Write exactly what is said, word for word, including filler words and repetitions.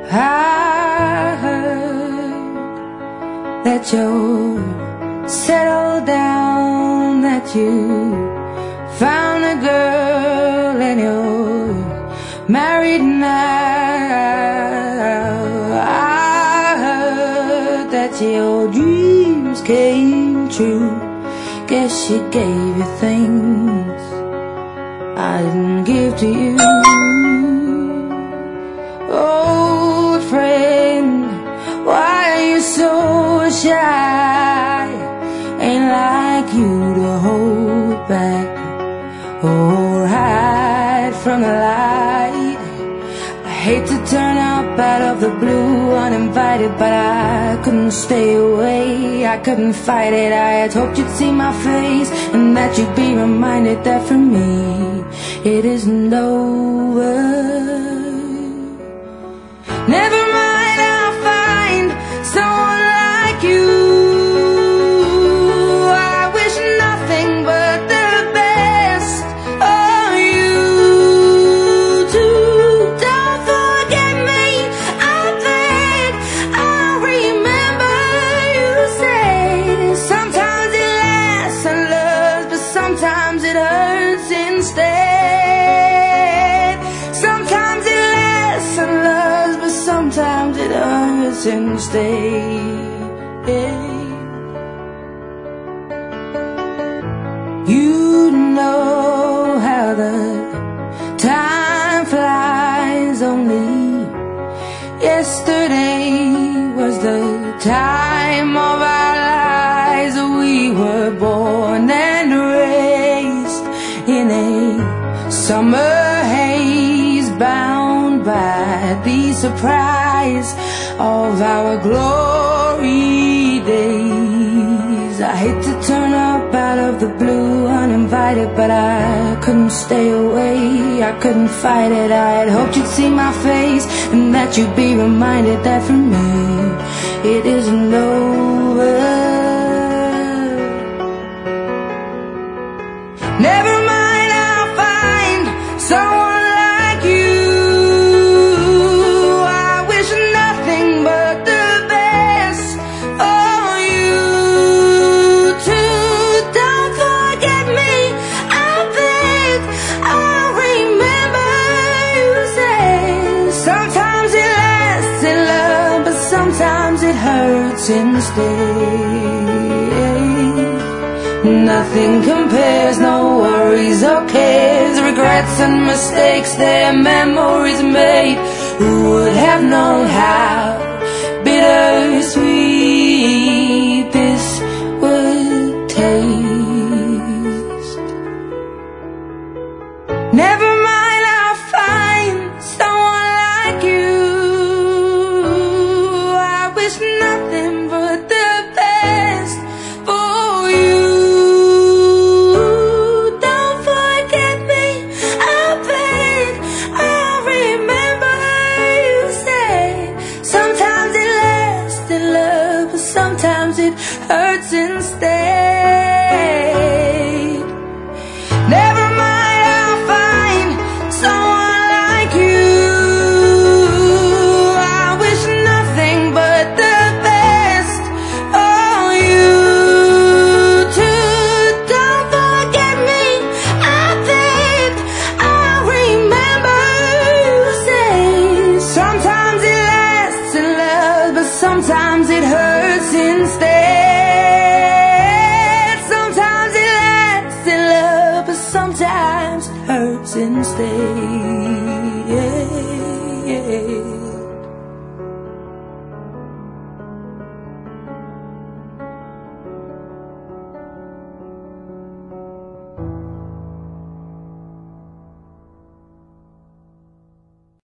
I heard that you're settled down, that you found a girl and you're married now. I heard that your dreams came true. Guess she gave you things I didn't give to you. Old friend, why are you so shy? Ain't like you to hold back or hide from the light. I hate to turn up out of the blue uninvited, but I couldn't stay away, I couldn't fight it. I had hoped you'd see my face and that you'd be reminded that for me it isn't over. Never mind, I'll find someone like you. I wish nothing but the best of you too. Don't forget me, I think I'll remember you said sometimes it lasts and loves, but sometimes it hurts instead. Sometimes it lasts and loves, but sometimes it hurts instead. You know how the time flies. Only yesterday was the time of our lives. We were born and raised in a summer haze, bound by the surprise of our glory days. I hate to turn up out of the blue uninvited, but I couldn't stay away, I couldn't fight it. I had hoped you'd see my face and that you'd be reminded that for me it isn't over. Never mind, I'll find someone like you. I wish nothing but the best for you too. Don't forget me, I think I'll remember you said sometimes it lasts in love, but sometimes it hurts instead. Nothing compares, no worries or cares, regrets and mistakes, their memories made. Who would have known how bittersweet this would taste? Never mind, I'll find someone like you. I wish nothing but the best for you. Sometimes it hurts instead. Never mind, I'll find someone like you. I wish nothing but the best for you too. Don't forget me, I think I'll remember you say sometimes it lasts in love, but sometimes it hurts instead. Sometimes it lasts in love, but sometimes it hurts instead.